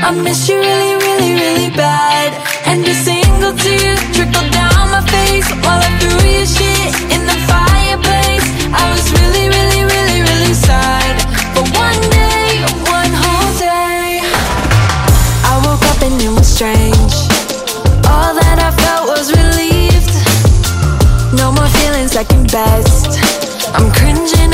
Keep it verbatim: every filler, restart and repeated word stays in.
I miss you really, really, really bad. And a single tear trickled down my face while I threw your shit in the fireplace. I was really, really, really, really sad. But one day, one whole day, I woke up and it was strange. All that I felt was relieved. No more feeling second best. I'm cringing